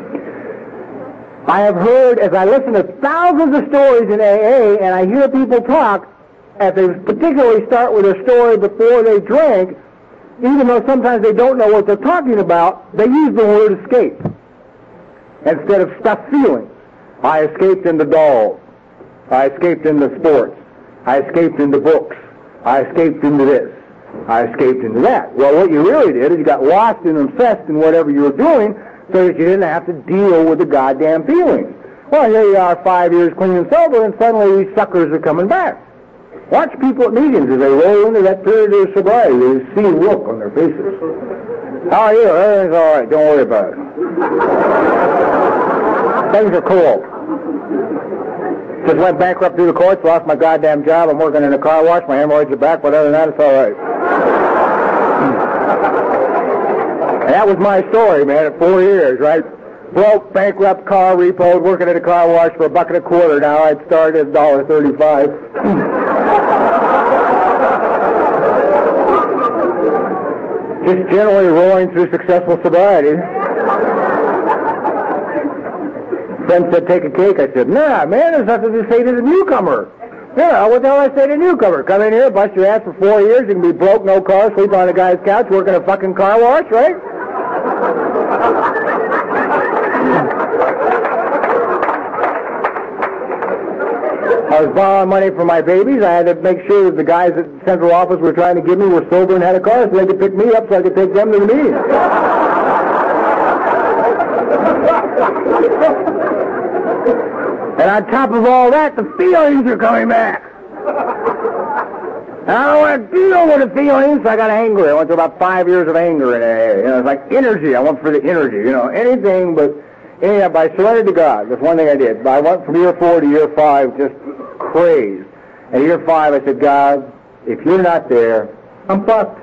I have heard, as I listen to thousands of stories in AA, and I hear people talk, as they particularly start with a story before they drink, even though sometimes they don't know what they're talking about, they use the word escape instead of stuffed feelings. I escaped into dolls. I escaped into sports. I escaped into books. I escaped into this. I escaped into that. Well, what you really did is you got lost and obsessed in whatever you were doing so that you didn't have to deal with the goddamn feelings. Well, here you are 5 years clean and sober, and suddenly these suckers are coming back. Watch people at meetings as they roll into that period of sobriety. You see a look on their faces. How are you? Everything's all right. Don't worry about it. Things are cool. Just went bankrupt through the courts, lost my goddamn job. I'm working in a car wash. My hemorrhoids are back, but other than that, it's all right. And that was my story, man, at 4 years, right? Broke, bankrupt, car repoed, working at a car wash for $1.25. Now I'd started at $1.35. Just generally rolling through successful sobriety. Friend said, take a cake. I said, nah, man, there's nothing to say to the newcomer. Yeah, what the hell I say to a newcomer? Come in here, bust your ass for 4 years, you can be broke, no car, sleep on a guy's couch, work in a fucking car wash, right? I was borrowing money for my babies. I had to make sure that the guys at the central office were trying to give me were sober and had a car so they could pick me up so I could take them to the meeting. And on top of all that, the feelings are coming back. And I don't want to deal with the feelings, so I got angry. I went through about 5 years of anger in AA. It's like energy. I went for the energy. Anything but... But I surrendered to God. That's one thing I did. But I went from year 4 to year 5 just crazed. And year 5 I said, God, if you're not there, I'm fucked.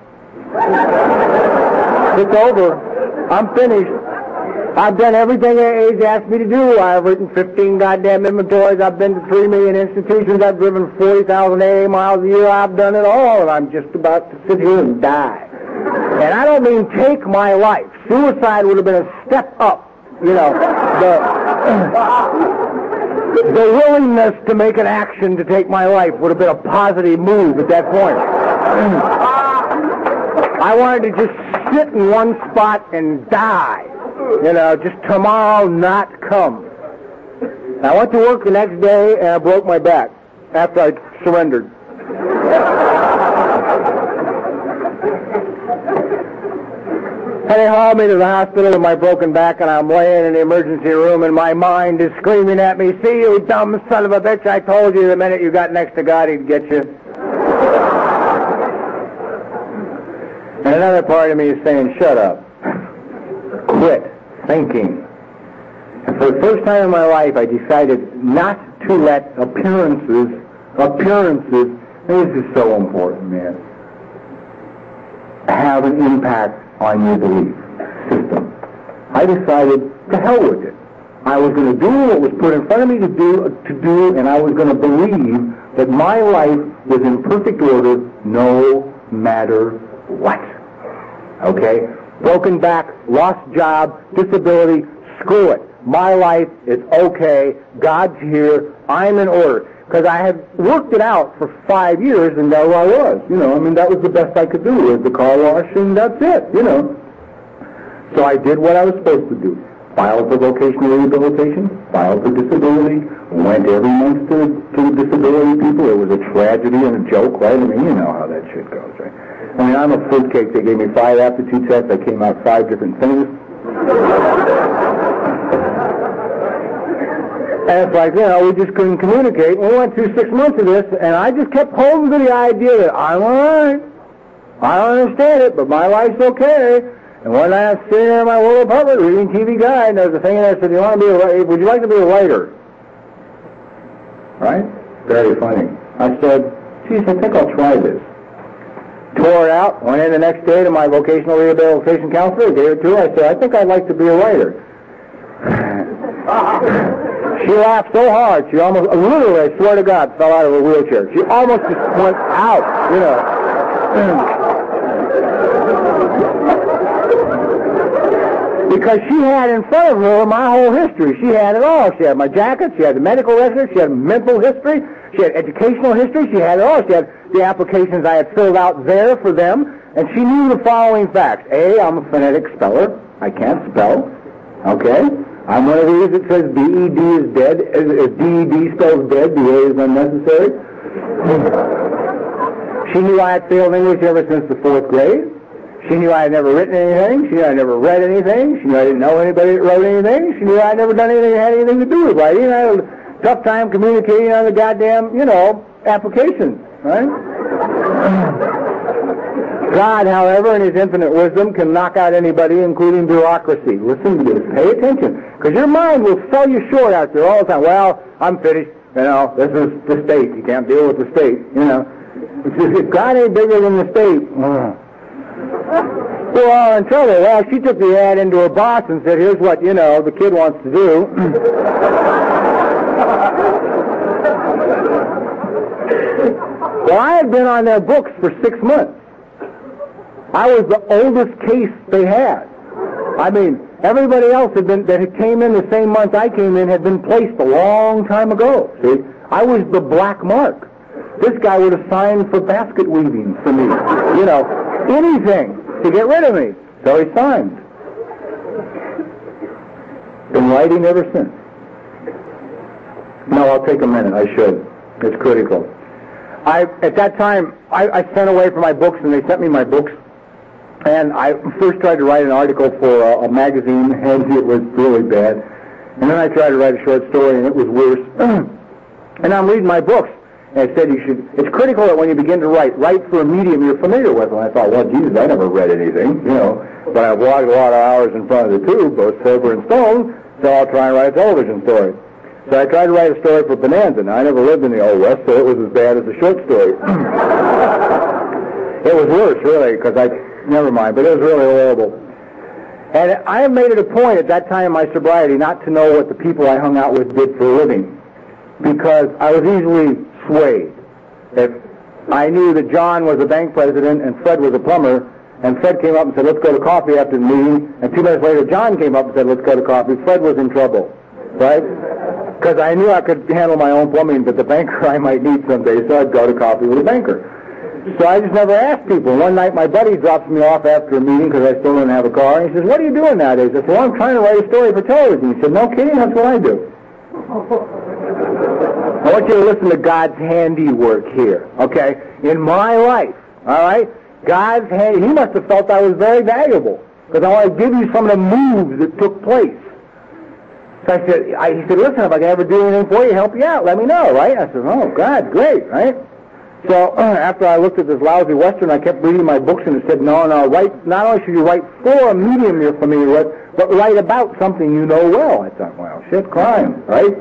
It's over. I'm finished. I've done everything AA's asked me to do. I've written 15 goddamn inventories. I've been to 3 million institutions. I've driven 40,000 AA miles a year. I've done it all, and I'm just about to sit here and die. And I don't mean take my life. suicide would have been a step up. You know, the willingness to make an action to take my life would have been a positive move at that point. I wanted to just sit in one spot and die. You know, just tomorrow not come. I went to work the next day and I broke my back after I surrendered. And they hauled me to the hospital with my broken back, and I'm laying in the emergency room, and my mind is screaming at me, "See, you dumb son of a bitch, I told you the minute you got next to God, he'd get you." And another part of me is saying, "Shut up. Quit thinking." And for the first time in my life, I decided not to let appearances, this is so important, man, have an impact on your belief system. I decided to hell with it. I was going to do what was put in front of me to do, and I was going to believe that my life was in perfect order no matter what. Okay? Broken back, lost job, disability, screw it. My life is okay. God's here. I'm in order. Because I had worked it out for 5 years, and there I was. You know, I mean, that was the best I could do, was the car wash, and that's it, you know. So I did what I was supposed to do. Filed for vocational rehabilitation, filed for disability, went every month to the disability people. It was a tragedy and a joke, right? I mean, you know how that shit goes, right? I mean, I'm a fruitcake. They gave me 5 aptitude tests. I came out 5 different things. And it's like, you know, we just couldn't communicate. We went through 6 months of this, and I just kept holding to the idea that I'm all right. I don't understand it, but my life's okay. And one night I was sitting there in my little apartment reading TV Guide, and there was a thing in there that said, would you like to be a writer? Right? Very funny. I said, geez, I think I'll try this. Tore it out, went in the next day to my vocational rehabilitation counselor, gave it to her. I said, I think I'd like to be a writer. She laughed so hard, she almost, literally, I swear to God, fell out of her wheelchair. She almost just went out, you know. Because she had in front of her my whole history. She had it all. She had my jacket, she had the medical record, she had mental history, she had educational history, she had it all. She had the applications I had filled out there for them, and she knew the following facts. A, I'm a phonetic speller. I can't spell. Okay? I'm one of these that says B-E-D is dead. If D-E-D spells dead, the A is unnecessary. She knew I had failed English ever since the 4th grade. She knew I had never written anything. She knew I had never read anything. She knew I didn't know anybody that wrote anything. She knew I had never done anything that had anything to do with writing. I had a tough time communicating on the goddamn, you know, applications, right? God, however, in His infinite wisdom, can knock out anybody, including bureaucracy. Listen to this. Pay attention. Because your mind will sell you short out there all the time. Well, I'm finished. You know, this is the state. You can't deal with the state, you know. If God ain't bigger than the state, well, in trouble. Well, she took the ad into her boss and said, here's what, you know, the kid wants to do. Well, I had been on their books for 6 months. I was the oldest case they had. I mean, everybody else that came in the same month I came in had been placed a long time ago. See, I was the black mark. This guy would have signed for basket weaving for me. You know, anything to get rid of me. So he signed. Been writing ever since. No, I'll take a minute. I should. It's critical. At that time, I sent away for my books, and they sent me my books. And I first tried to write an article for a magazine, and it was really bad. And then I tried to write a short story, and it was worse. And I'm reading my books, and it said it's critical that when you begin to write for a medium you're familiar with. And I thought, well, Jesus, I never read anything, you know. But I've walked a lot of hours in front of the tube, both silver and stone, so I'll try and write a television story. So I tried to write a story for Bonanza. Now, I never lived in the Old West, so it was as bad as a short story. It was worse, really, because never mind, but it was really horrible. And I have made it a point at that time in my sobriety not to know what the people I hung out with did for a living, because I was easily swayed. If I knew that John was a bank president and Fred was a plumber, and Fred came up and said, let's go to coffee after the meeting, and 2 minutes later John came up and said, let's go to coffee. Fred was in trouble, right? Because I knew I could handle my own plumbing, but the banker I might need someday, so I'd go to coffee with a banker. So I just never asked people. One night my buddy drops me off after a meeting because I still didn't have a car, and he says, what are you doing nowadays? I said, well, I'm trying to write a story for television. He said, no kidding, that's what I do. I want you to listen to God's handiwork here, okay? In my life, all right? God's hand, he must have felt I was very valuable, because I want to give you some of the moves that took place. So he said, listen, if I can ever do anything for you, help you out, let me know, right? I said, oh, God, great, right? So after I looked at this lousy Western, I kept reading my books, and it said, no, write, not only should you write for a medium you're familiar with, but write about something you know well. I thought, well, shit, crime, right?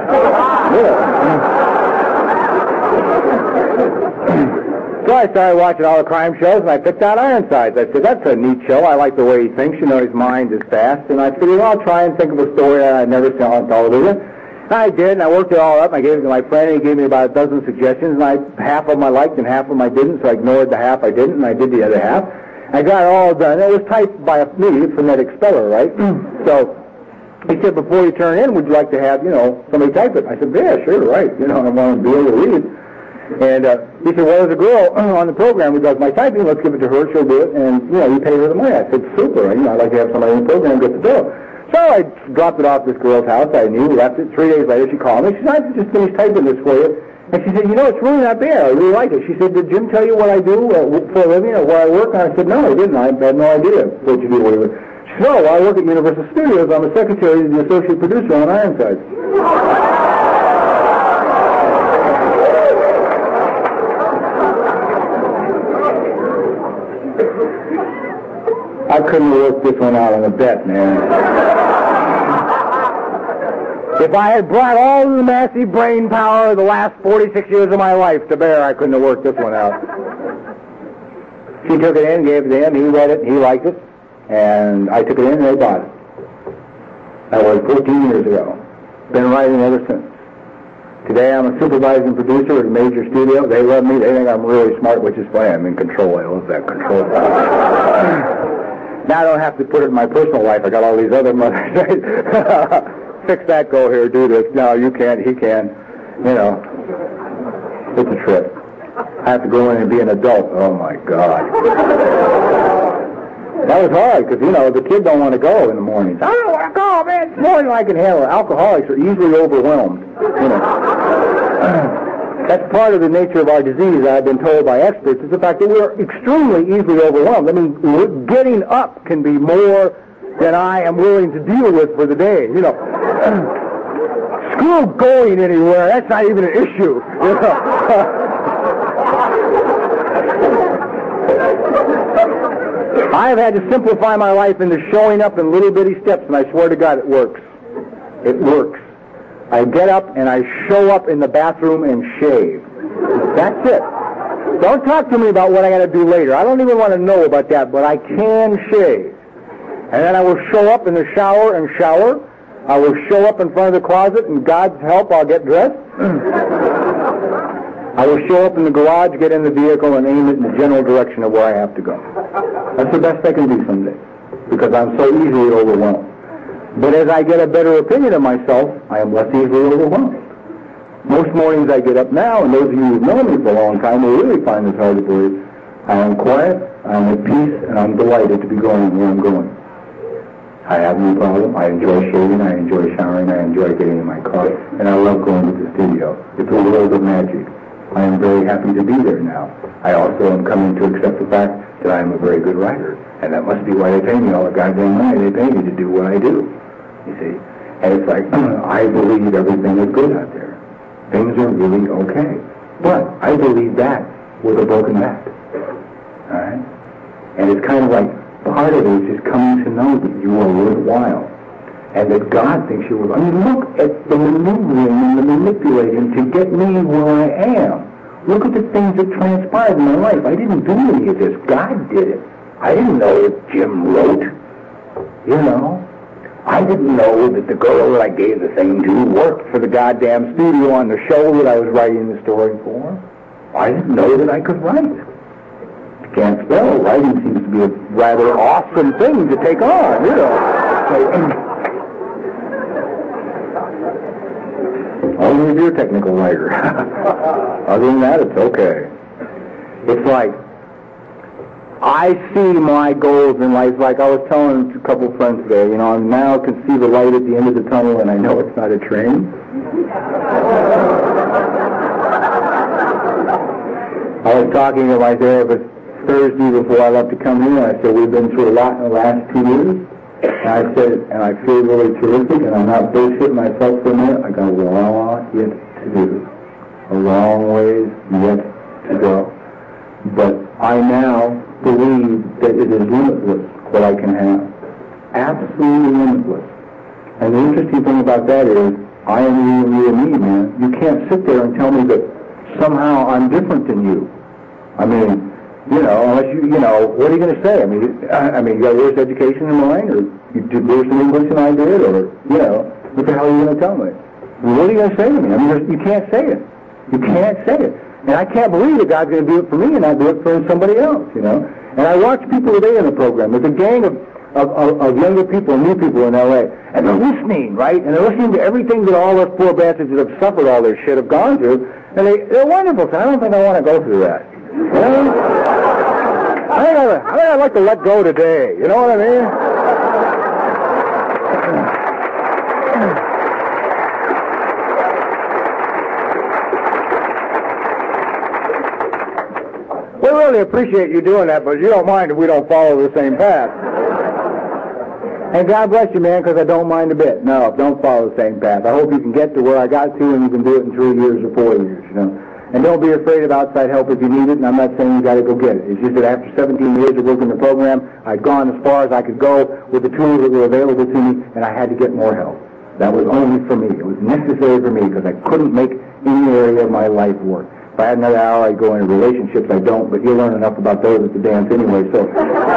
So I started watching all the crime shows, and I picked out Ironsides. I said, that's a neat show. I like the way he thinks. You know, his mind is fast. And I figured, well, I'll try and think of a story that I'd never seen on television. And I did, and I worked it all up. I gave it to my friend, and he gave me about a dozen suggestions, and half of them I liked and half of them I didn't, so I ignored the half I didn't, and I did the other half. I got it all done. It was typed by me, phonetic speller, right? So he said, before you turn in, would you like to have, somebody type it? I said, yeah, sure, right. I want to be able to read. And he said, well, there's a girl on the program who does my typing. Let's give it to her. She'll do it. And, you pay her the money. I said, super. I'd like to have somebody in the program get the bill. So I dropped it off at this girl's house. I knew, left it. 3 days later, she called me. She said, I just finished typing this for you. And she said, it's really not bad. I really like it. She said, did Jim tell you what I do for a living or where I work? And I said, no, I didn't. I had no idea what you do. She said, well, I work at Universal Studios. I'm a secretary to the associate producer on Ironsides. I couldn't work this one out on a bet, man. If I had brought all the massive brain power of the last 46 years of my life to bear, I couldn't have worked this one out. She took it in, gave it to him, he read it, he liked it, and I took it in and they bought it. That was 14 years ago. Been writing ever since. Today I'm a supervising producer at a major studio. They love me, they think I'm really smart, which is why I'm in control. I love that control. Now I don't have to put it in my personal life. I got all these other mothers. Fix that, go here, do this. No, you can't, he can. It's a trip. I have to go in and be an adult. Oh, my God. That was hard, because, the kid don't want to go in the mornings. I don't want to go, man. It's more than I can handle. Alcoholics are easily overwhelmed. That's part of the nature of our disease, I've been told by experts, is the fact that we're extremely easily overwhelmed. I mean, getting up can be more than I am willing to deal with for the day. Screw going anywhere. That's not even an issue. I have had to simplify my life into showing up in little bitty steps, and I swear to God it works. It works. I get up and I show up in the bathroom and shave. That's it. Don't talk to me about what I got to do later. I don't even want to know about that, but I can shave. And then I will show up in the shower and shower. I will show up in front of the closet, and God's help, I'll get dressed. I will show up in the garage, get in the vehicle, and aim it in the general direction of where I have to go. That's the best I can do someday, because I'm so easily overwhelmed. But as I get a better opinion of myself, I am less easily overwhelmed. Most mornings I get up now, and those of you who've known me for a long time will really find this hard to believe. I am quiet, I am at peace, and I'm delighted to be going where I'm going. I have no problem. I enjoy shaving, I enjoy showering, I enjoy getting in my car, and I love going to the studio. It's a world of magic. I am very happy to be there now. I also am coming to accept the fact that I am a very good writer, and that must be why they pay me all the goddamn money they pay me to do what I do. You see? And it's like, I believe everything is good out there. Things are really okay. But I believe that with a broken back. All right? And it's kind of like, part of it is just coming to know that you are worthwhile. And that God thinks you're worthwhile. I mean, look at the maneuvering and the manipulating to get me where I am. Look at the things that transpired in my life. I didn't do any of this. God did it. I didn't know that Jim wrote. I didn't know that the girl that I gave the thing to worked for the goddamn studio on the show that I was writing the story for. I didn't know that I could write. can't spell. Writing seems to be a rather awesome thing to take on, you know. Only if you're a technical writer. Other than that, it's okay. It's like, I see my goals in life, like I was telling a couple of friends today, you know, I now can see the light at the end of the tunnel, and I know it's not a train. I was talking to my therapist Thursday before I left to come here, and I said, we've been through a lot in the last 2 years, and I said, and I feel really terrific, and I'm not bullshitting myself for a minute. I got a lot yet to do, a long ways yet to go. But I now believe that it is limitless what I can have. Absolutely limitless. And the interesting thing about that is, I am you and you and me, man. You can't sit there and tell me that somehow I'm different than you. I mean, you know, unless you know, what are you going to say? I mean, you got a worse education than mine, or you did worse in English than I did, or, you know, what the hell are you going to tell me? What are you going to say to me? I mean, you can't say it. You can't say it. And I can't believe that God's going to do it for me and not do it for somebody else, you know. And I watch people today in the program. There's a gang of younger people and new people in L.A., and they're listening, right? And they're listening to everything that all us poor bastards that have suffered all this shit have gone through, and they're wonderful. So I don't think I want to go through that. You know? I think I'd like to let go today. You know what I mean? We really appreciate you doing that, but you don't mind if we don't follow the same path. And God bless you, man, because I don't mind a bit. No, don't follow the same path. I hope you can get to where I got to, and you can do it in 3 years or 4 years, you know. And don't be afraid of outside help if you need it, and I'm not saying you got to go get it. It's just that after 17 years of working the program, I'd gone as far as I could go with the tools that were available to me, and I had to get more help. That was only for me. It was necessary for me because I couldn't make any area of my life work. If I had another hour, I'd go into relationships. I don't, but you'll learn enough about those at the dance anyway, so.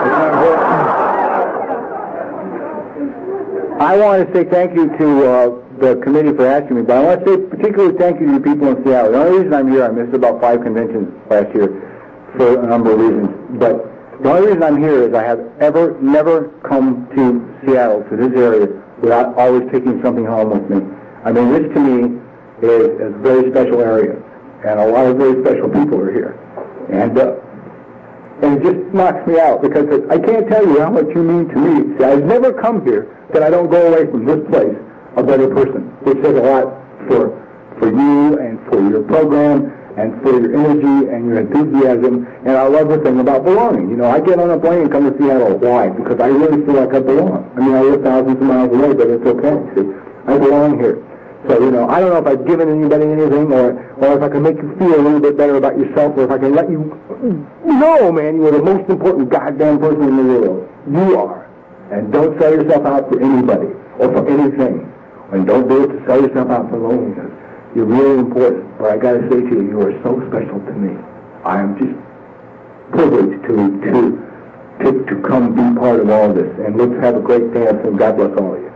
I want to say thank you to the committee for asking me, but I want to say particularly thank you to the people in Seattle. The only reason I'm here, I missed about 5 conventions last year for a number of reasons, but the only reason I'm here is I have never come to Seattle, to this area, without always taking something home with me. I mean, this to me is a very special area, and a lot of very special people are here. And it just knocks me out, because I can't tell you how much you mean to me. See, I've never come here that I don't go away from this place a better person, which says a lot for you and for your program and for your energy and your enthusiasm. And I love the thing about belonging. You know, I get on a plane and come to Seattle. Why? Because I really feel like I belong. I mean, I live thousands of miles away, but it's okay. See, I belong here. So, you know, I don't know if I've given anybody anything, or if I can make you feel a little bit better about yourself, or if I can let you know, man, you are the most important goddamn person in the world. You are. And don't sell yourself out for anybody or for anything. And don't do it to sell yourself out for loneliness. You're really important. But I got to say to you, you are so special to me. I am just privileged to come be part of all this. And let's have a great dance, and God bless all of you.